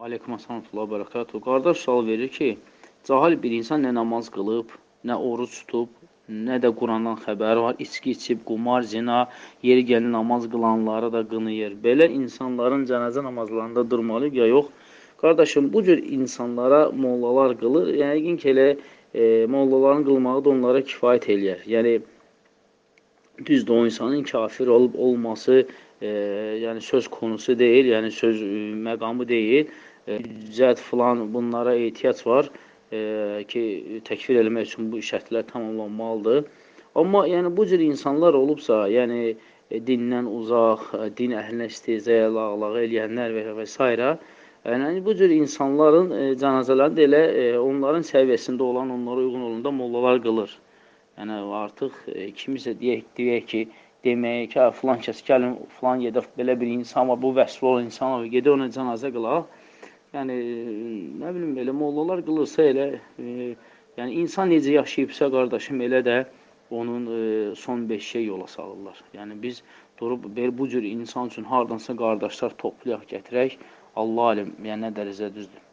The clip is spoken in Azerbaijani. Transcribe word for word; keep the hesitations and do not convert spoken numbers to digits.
Aleykum əssalam və bərəkatuhu. Qardaş sual verir ki, cahil bir insan nə namaz qılıb, nə oruç tutub, nə də Qurandan xəbəri var, içki içib, qumar, zina, yeri gəlir namaz qılanları da qınıyır. Belə insanların cənazə namazlarında durmalıyıq ya yox? Qardaşım, bu cür insanlara mollalar qılır. Yəqin ki, elə e, mollaların qılmağı da onlara kifayət eləyər. Yəni, düzdür, o insanın kafir olub olması e, yəni söz konusu deyil, yəni söz e, məqamı deyil. E, Cəhd filan bunlara ehtiyac var e, ki, təkfir eləmək üçün bu şərtlər tamamlanmalıdır. Amma yəni bu cür insanlar olubsa, yəni e, dindən uzaq, e, din əhlinə istehzaya, lağlağı eləyənlər və, və s. Yəni bu cür insanların e, cənazələri də elə e, onların səviyyəsində olan, onlara uyğun olanda mollalar qılır. Yəni artıq e, kimisə deyək, deyək ki, deməyə ki, filan kəs gəlin, filan yerdə belə bir insan var, bu vəsfli olan insan var, gedir ona cənazə qılaq. Yəni, nə bilim, belə mollalar qılırsa elə, e, yəni insan necə yaşayıbsa, qardaşım, elə də onun e, son beşiyə yola salırlar. Yəni, biz durub bu cür insan üçün hardansa qardaşlar toplayaq, gətirək, Allah alim, yəni nə dərəcə düzdür.